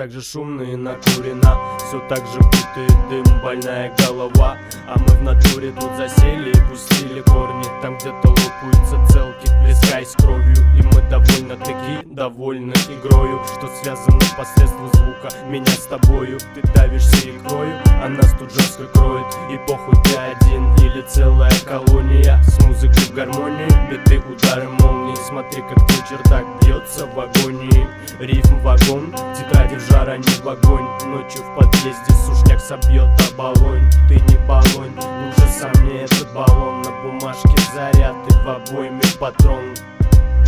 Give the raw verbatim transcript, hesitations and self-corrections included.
так же шумно и накурена. Все так же путает дым, больная голова. А мы в натуре тут засели и пустили корни. Там где-то лопаются целки, плескаясь кровью. И мы довольно-таки довольны игрою, что связано посредством звука меня с тобою. Ты давишься икрою, а нас тут жестко кроет. И похуй, ты один или целая колония. С музыкой в гармонии, беды, удары молнии. Смотри, как твой чердак бьется в агонии. Рифм вагон, тетради в жар, а не в огонь. Ночью в подъезде сушняк собьет оболонь. Ты не баллонь, лучше сам мне этот баллон. На бумажке заряд и в обойме патрон.